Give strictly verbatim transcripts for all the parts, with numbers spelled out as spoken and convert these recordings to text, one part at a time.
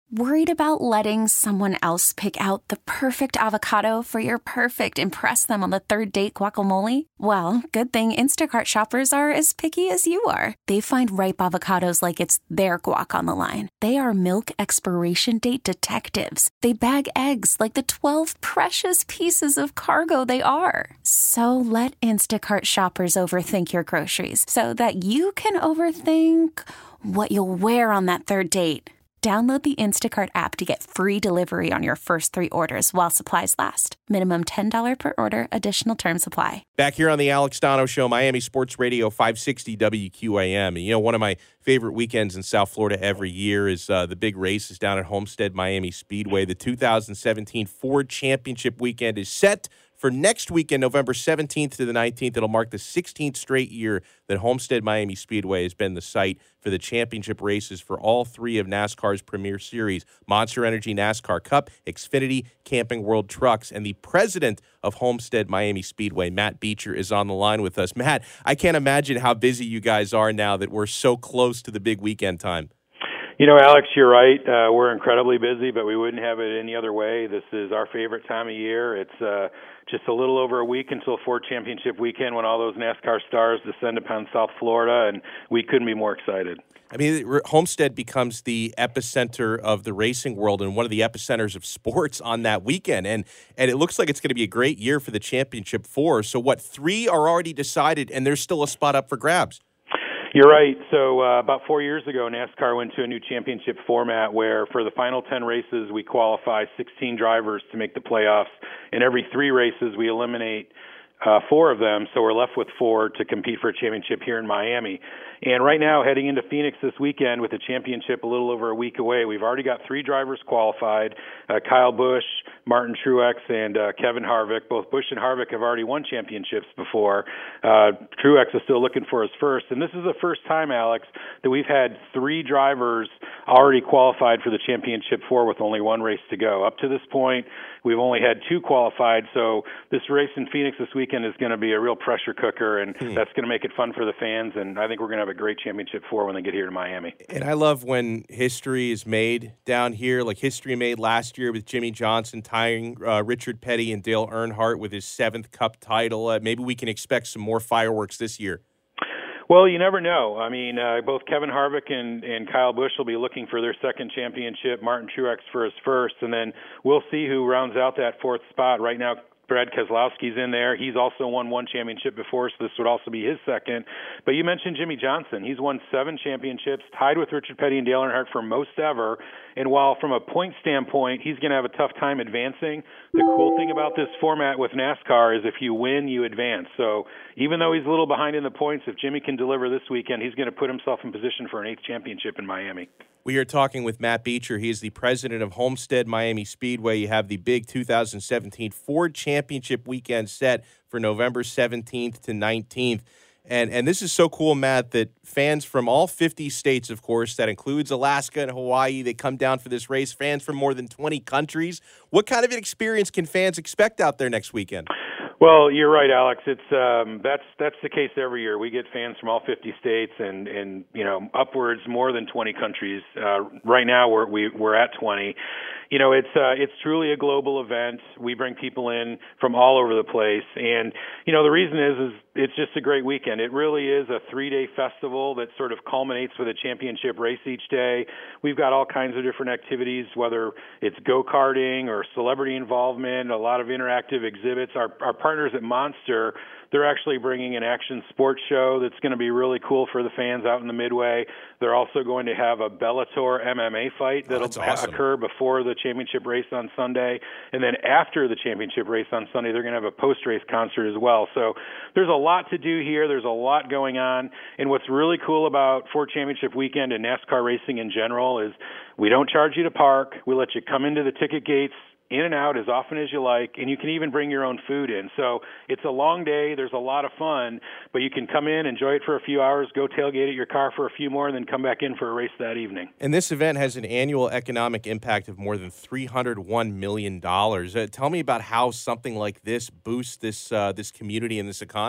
Worried about letting someone else pick out the perfect avocado for your perfect impress them on the third date guacamole? Well, good thing Instacart shoppers are as picky as you are. They find ripe avocados like it's their guac on the line. They are milk expiration date detectives. They bag eggs like the twelve precious pieces of cargo they are. So let Instacart shoppers overthink your groceries so that you can overthink what you'll wear on that third date. Download the Instacart app to get free delivery on your first three orders while supplies last. Minimum ten dollars per order. Additional terms apply. Back here on the Alex Dono Show, Miami Sports Radio five sixty W Q A M. And, you know, one of my favorite weekends in South Florida every year is uh, the big races down at Homestead Miami Speedway. The two thousand seventeen Ford Championship weekend is set for next weekend, November seventeenth to the nineteenth. It'll mark the sixteenth straight year that Homestead Miami Speedway has been the site for the championship races for all three of NASCAR's premier series, Monster Energy NASCAR Cup, Xfinity, Camping World Trucks. And the president of Homestead Miami Speedway, Matt Beecher, is on the line with us. Matt, I can't imagine how busy you guys are now that we're so close to the big weekend time. You know, Alex, you're right. Uh, we're incredibly busy, but we wouldn't have it any other way. This is our favorite time of year. It's uh, just a little over a week until Ford Championship weekend when all those NASCAR stars descend upon South Florida, and we couldn't be more excited. I mean, Homestead becomes the epicenter of the racing world and one of the epicenters of sports on that weekend. And and it looks like it's going to be a great year for the Championship Four. So, what, three are already decided, and there's still a spot up for grabs? You're right. So uh, about four years ago, NASCAR went to a new championship format where for the final ten races, we qualify sixteen drivers to make the playoffs. In every three races, we eliminate uh, four of them, so we're left with four to compete for a championship here in Miami. And right now, heading into Phoenix this weekend with the championship a little over a week away, we've already got three drivers qualified, uh, Kyle Busch, Martin Truex, and uh, Kevin Harvick. Both Busch and Harvick have already won championships before. Uh, Truex is still looking for his first. And this is the first time, Alex, that we've had three drivers already qualified for the championship four with only one race to go. Up to this point, we've only had two qualified, so this race in Phoenix this weekend is going to be a real pressure cooker, and hmm. that's going to make it fun for the fans, and I think we're going to have a great championship four when they get here to Miami. And I love when history is made down here, like history made last year with Jimmy Johnson tying uh, Richard Petty and Dale Earnhardt with his seventh Cup title. Uh, maybe we can expect some more fireworks this year. Well, you never know. I mean, uh, both Kevin Harvick and, and Kyle Busch will be looking for their second championship, Martin Truex for his first, and then we'll see who rounds out that fourth spot. Right now, Brad Keselowski's in there. He's also won one championship before, so this would also be his second. But you mentioned Jimmy Johnson. He's won seven championships, tied with Richard Petty and Dale Earnhardt for most ever. And while from a point standpoint, he's going to have a tough time advancing, the cool thing about this format with NASCAR is if you win, you advance. So even though he's a little behind in the points, if Jimmy can deliver this weekend, he's going to put himself in position for an eighth championship in Miami. We are talking with Matt Beecher. He is the president of Homestead Miami Speedway. You have the big two thousand seventeen Ford Championship weekend set for November seventeenth to nineteenth. And and this is so cool, Matt, that fans from all fifty states, of course, that includes Alaska and Hawaii, they come down for this race. Fans from more than twenty countries. What kind of an experience can fans expect out there next weekend? Well, you're right, Alex. It's um, that's that's the case every year. We get fans from all fifty states and, and you know upwards more than twenty countries. Uh, right now, we're we, we're at twenty. You know, it's uh, it's truly a global event. We bring people in from all over the place, and you know the reason is is it's just a great weekend. It really is a three-day festival that sort of culminates with a championship race each day. We've got all kinds of different activities, whether it's go-karting or celebrity involvement, a lot of interactive exhibits. Our our partners at Monster, they're actually bringing an action sports show that's going to be really cool for the fans out in the Midway. They're also going to have a Bellator M M A fight that'll oh, awesome. occur before the championship race on Sunday. And then after the championship race on Sunday, they're going to have a post-race concert as well. So there's a lot to do here. There's a lot going on. And what's really cool about Ford Championship Weekend and NASCAR racing in general is we don't charge you to park. We let you come into the ticket gates in and out as often as you like, and you can even bring your own food in. So it's a long day. There's a lot of fun, but you can come in, enjoy it for a few hours, go tailgate at your car for a few more, and then come back in for a race that evening. And this event has an annual economic impact of more than three hundred one million dollars. Uh, tell me about how something like this boosts this uh, this community and this economy.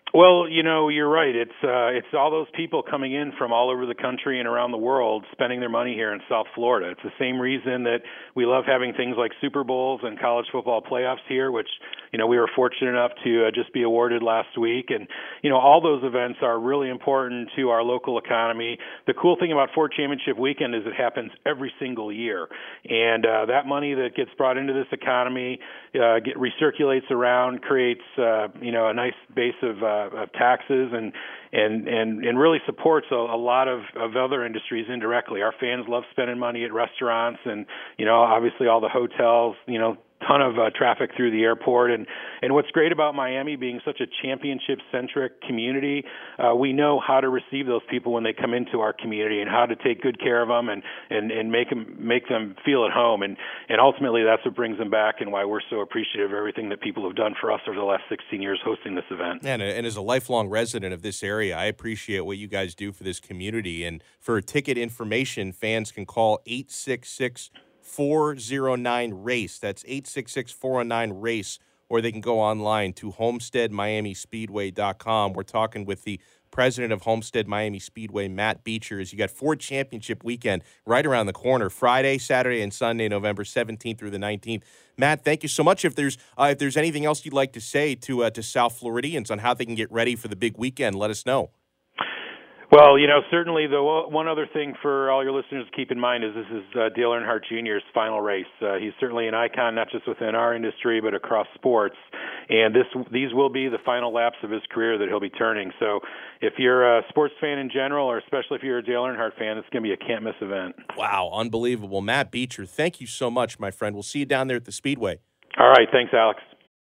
Well, you know, you're right. It's uh, it's all those people coming in from all over the country and around the world spending their money here in South Florida. It's the same reason that we love having things like Super Bowls and college football playoffs here, which, you know, we were fortunate enough to uh, just be awarded last week. And, you know, all those events are really important to our local economy. The cool thing about Ford Championship Weekend is it happens every single year. And uh, that money that gets brought into this economy uh, get recirculates around, creates, uh, you know, a nice base of uh, of taxes and and and and really supports a, a lot of, of other industries indirectly. Our fans love spending money at restaurants and, you know, obviously all the hotels, you know, ton of uh, traffic through the airport. And, and what's great about Miami being such a championship-centric community, uh, we know how to receive those people when they come into our community and how to take good care of them and, and, and make them make them feel at home. And, and ultimately, that's what brings them back and why we're so appreciative of everything that people have done for us over the last sixteen years hosting this event. And, and as a lifelong resident of this area, I appreciate what you guys do for this community. And for ticket information, fans can call eight six six, four oh nine, RACE. That's eight six six, four oh nine, RACE. Or they can go online to homestead miami speedway dot com. We're talking with the president of Homestead Miami Speedway, Matt Beecher. As you got Ford Championship Weekend right around the corner, Friday, Saturday, and Sunday, November seventeenth through the nineteenth. Matt, thank you so much. If there's uh, if there's anything else you'd like to say to uh, to South Floridians on how they can get ready for the big weekend, let us know. Well, you know, certainly the one other thing for all your listeners to keep in mind is this is uh, Dale Earnhardt Junior's final race. Uh, he's certainly an icon, not just within our industry, but across sports. And this these will be the final laps of his career that he'll be turning. So if you're a sports fan in general, or especially if you're a Dale Earnhardt fan, it's going to be a can't-miss event. Wow, unbelievable. Matt Beecher, thank you so much, my friend. We'll see you down there at the Speedway. All right, thanks, Alex.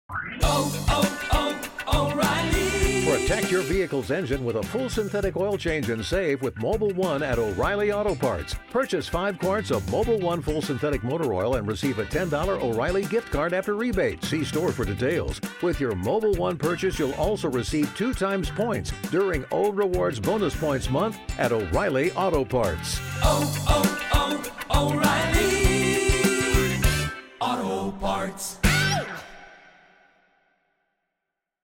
Oh, oh, oh, O'Reilly. Protect your vehicle's engine with a full synthetic oil change and save with Mobil one at O'Reilly Auto Parts. Purchase five quarts of Mobil one full synthetic motor oil and receive a ten dollars O'Reilly gift card after rebate. See store for details. With your Mobil one purchase, you'll also receive two times points during Old Rewards Bonus Points Month at O'Reilly Auto Parts. Oh, oh, oh, O'Reilly.